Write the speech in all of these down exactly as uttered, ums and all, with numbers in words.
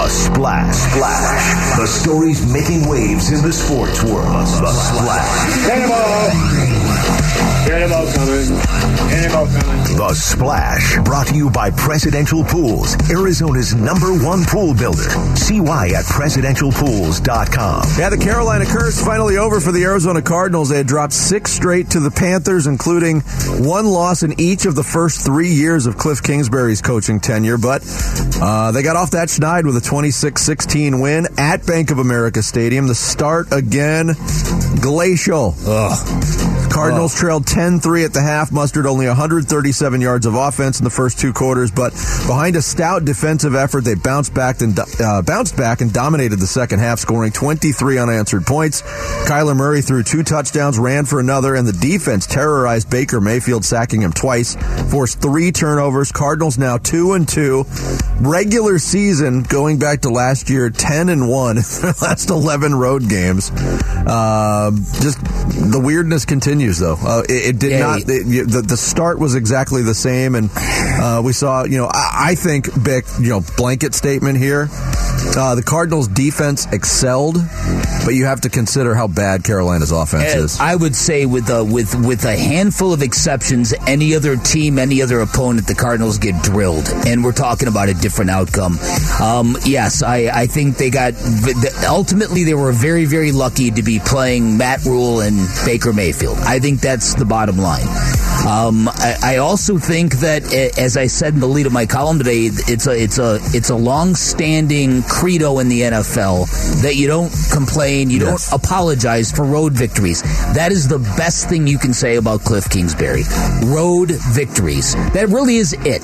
The Splash. Splash. The stories making waves in the sports world. The Splash. Cannonball. Cannonball coming. Cannonball coming. The Splash. Brought to you by Presidential Pools, Arizona's number one pool builder. See why at presidential pools dot com. Yeah, the Carolina curse finally over for the Arizona Cardinals. They had dropped six straight to the Panthers, including one loss in each of the first three years of Cliff Kingsbury's coaching tenure. But uh, they got off that schneid with a twenty-six sixteen win at Bank of America Stadium. The start again, glacial. Ugh. Cardinals Ugh. trailed ten three at the half, mustered only one hundred thirty-seven yards of offense in the first two quarters, but behind a stout defensive effort, they bounced back and uh, bounced back and dominated the second half, scoring twenty-three unanswered points. Kyler Murray threw two touchdowns, ran for another, and the defense terrorized Baker Mayfield, sacking him twice, forced three turnovers. Cardinals now two and two. Regular season, going back to last year, ten and one in their last eleven road games. Uh, just the weirdness continues, though. Uh, it, it did yeah, not. It, the, the start was exactly the same, and uh, we saw. You know, I, I think big. You know, blanket statement here. Uh, the Cardinals' defense excelled, but you have to consider how bad Carolina's offense and is. I would say, with a, with with a handful of exceptions, any other team, any other opponent, the Cardinals get drilled, and we're talking about a different outcome. Um, yes, I, I think they got. Ultimately, they were very, very lucky to be playing Matt Rule and Baker Mayfield. I think that's the bottom line. Um, I, I also think that, as I said in the lead of my column today, it's a it's a it's a long-standing credo in the N F L that you don't complain, you yes. don't apologize for road victories. That is the best thing you can say about Cliff Kingsbury. Road victories. That really is it.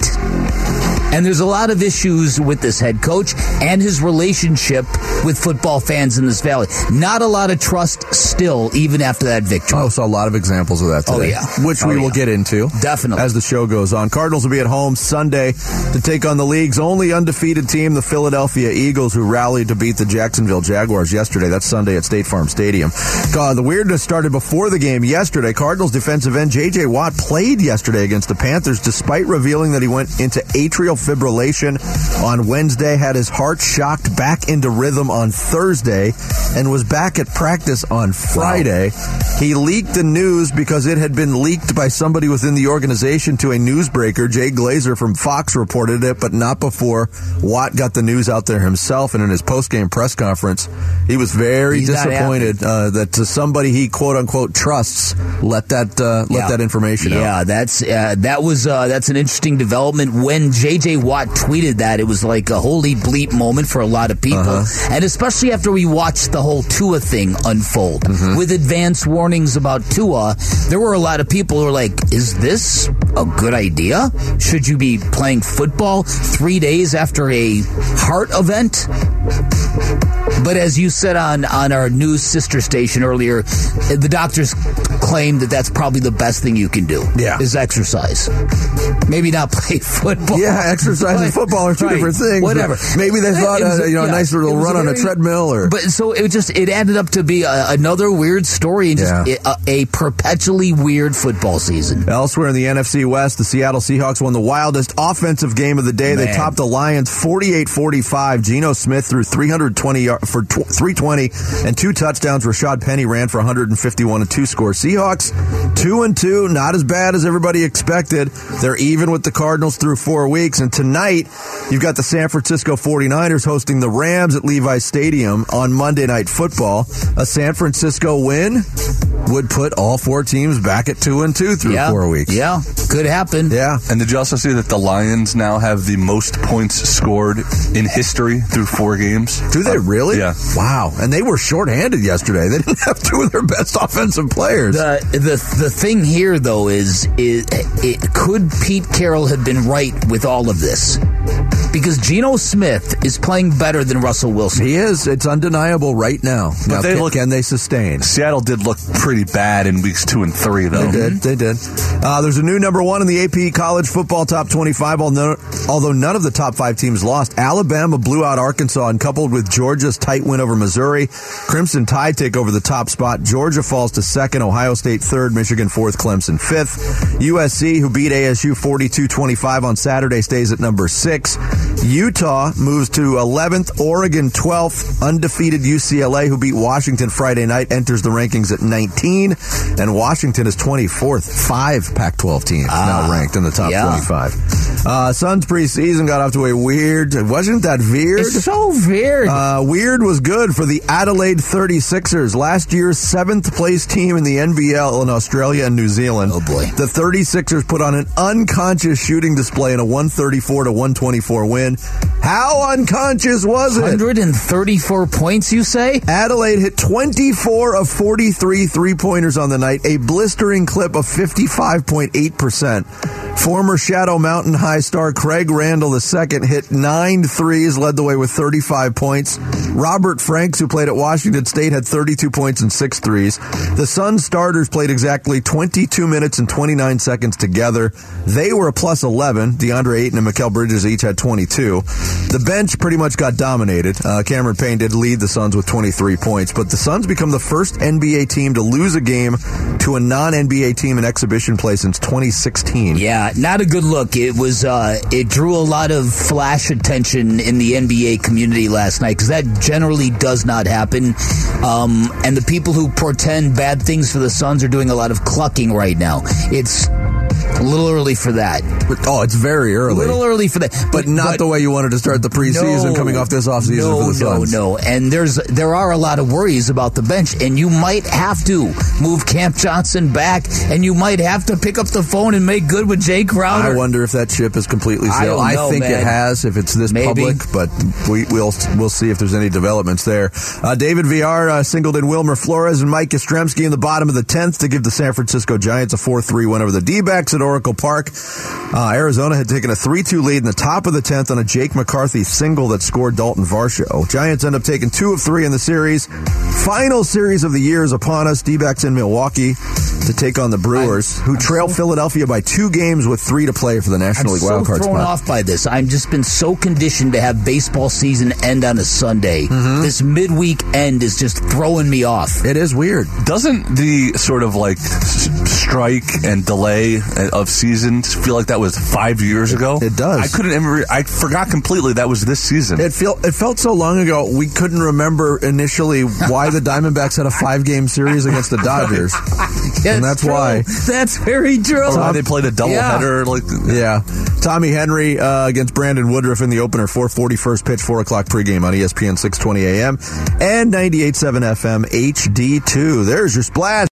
And there's a lot of issues with this head coach and his relationship with football fans in this valley. Not a lot of trust still, even after that victory. Oh, saw a lot of examples of that today. Oh, yeah. Which oh, we yeah. will get into. Definitely. As the show goes on. Cardinals will be at home Sunday to take on the league's only undefeated team, the Philadelphia Eagles, who rallied to beat the Jacksonville Jaguars yesterday. That's Sunday at State Farm Stadium. God, the weirdness started before the game yesterday. Cardinals defensive end J J. Watt played yesterday against the Panthers, despite revealing that he went into atrial fibrillation on Wednesday, had his heart shocked back into rhythm on Thursday, and was back at practice on Friday. Wow. He leaked the news because it had been leaked by somebody within the organization to a newsbreaker. Jay Glazer from Fox reported it, but not before Watt got the news out there himself. And in his post-game press conference, he was very He's disappointed uh, that to somebody he quote-unquote trusts let that uh, let yeah. that information yeah, out. Yeah, that's uh, that was uh, that's an interesting development. When J J. Watt tweeted that, it was like a holy bleep moment for a lot of people, uh-huh. and especially after we watched the whole Tua thing unfold mm-hmm. with advance warnings about Tua. There were a lot of people who were like, "Is this a good idea? Should you be playing football three days after a heart event?" But as you said on, on our news sister station earlier, the doctors claim that that's probably the best thing you can do. Yeah. Is exercise. Maybe not play football. Yeah, exercise but, and football are two right. different things. Whatever. Maybe they thought was, uh, you know, yeah, a nice little run a very, on a treadmill. Or But so it just it ended up to be a, another weird story and just yeah. a, a perpetually weird football season. Elsewhere in the N F C West, the Seattle Seahawks won the wildest offensive game of the day. Man. They topped the Lions forty-eight forty-five. Geno Smith threw three hundred twenty for three twenty and two touchdowns. Rashad Penny ran for one hundred fifty-one and two scores. Seahawks two and two, not as bad as everybody expected. They're even with the Cardinals through four weeks. And tonight, you've got the San Francisco forty-niners hosting the Rams at Levi's Stadium on Monday Night Football. A San Francisco win would put all four teams back at two and two through yeah. four weeks. Yeah, could happen. Yeah. And did you also see that the Lions now have the most points scored in history through four games? Do they really? Yeah. Wow. And they were shorthanded yesterday. They didn't have two of their best offensive players. The the the thing here, though, is, is it, could Pete Carroll have been right with all of this? Because Geno Smith is playing better than Russell Wilson. He is. It's undeniable right now. But now, they can, look, can they sustain? Seattle did look pretty bad in weeks two and three, though. They did. They did. Uh, there's a new number one in the A P College Football Top twenty-five, although, although none of the top five teams lost. Alabama blew out Arkansas, and coupled with Georgia's tight win over Missouri, Crimson Tide take over the top spot. Georgia falls to second, Ohio State third, Michigan fourth, Clemson fifth. U S C, who beat A S U forty-two twenty-five on Saturday, stays at number six. Utah moves to eleventh, Oregon twelfth, undefeated U C L A, who beat Washington Friday night, enters the rankings at nineteen, and Washington is twenty-fourth. Five Pac twelve teams ah, now ranked in the top yeah. twenty-five. Uh, Suns preseason got off to a weird, wasn't that weird? It's so weird. Uh, weird was good for the Adelaide thirty-sixers, last year's seventh place team in the N B L in Australia and New Zealand. Oh boy. The thirty-sixers put on an unconscious shooting display in a one thirty-four to one twenty-four win. How unconscious was it? one hundred thirty-four points, you say? Adelaide hit twenty-four of forty-three three-pointers on the night, a blistering clip of fifty-five point eight percent. Former Shadow Mountain High star Craig Randall the second hit nine threes, led the way with thirty-five points. Robert Franks, who played at Washington State, had thirty-two points and six threes. The Suns starters played exactly twenty-two minutes and twenty-nine seconds together. They were a plus eleven. DeAndre Ayton and Mikal Bridges each had twenty-two. The bench pretty much got dominated. Uh, Cameron Payne did lead the Suns with twenty-three points, but the Suns become the first N B A team to lose a game to a non-N B A team in exhibition play since twenty sixteen. Yeah, not a good look. It was. Uh, it drew a lot of flash attention in the N B A community last night because that generally does not happen. Um, and the people who portend bad things for the Suns are doing a lot of clucking right now. It's a little early for that. Oh, it's very early. A little early for that. But, but not but, the way you wanted to start the preseason no, coming off this offseason no, for the Suns. No, no, no. And there's, there are a lot of worries about the bench, and you might have to move Camp Johnson back, and you might have to pick up the phone and make good with Jay Crowder. I wonder if that ship is completely sailed. I, know, I think man. it has, if it's this Maybe. public, but we, we'll we'll see if there's any developments there. Uh, David Villar uh, singled in Wilmer Flores and Mike Yastrzemski in the bottom of the tenth to give the San Francisco Giants a four three win over the D-backs at Oracle Park. Uh, Arizona had taken a three two lead in the top of the tenth on a Jake McCarthy single that scored Dalton Varsho. Giants end up taking two of three in the series. Final series of the year is upon us. D-backs in Milwaukee to take on the Brewers, I'm, who I'm trail so, Philadelphia by two games with three to play for the National I'm League wildcard so spot. thrown off by this. I've just been so conditioned to have baseball season end on a Sunday. Mm-hmm. This midweek end is just throwing me off. It is weird. Doesn't the sort of like strike and delay of seasons feel like that was five years ago? It does. I couldn't ever. I forgot completely that was this season. It feel it felt so long ago. We couldn't remember initially why the Diamondbacks had a five-game series against the Dodgers, yeah, and that's true. why. That's very true. Or why they played a doubleheader. Yeah. Like yeah, Tommy Henry uh, against Brandon Woodruff in the opener. four forty-first pitch, four o'clock pregame on E S P N six twenty A M and ninety-eight point seven F M H D two. There's your splash.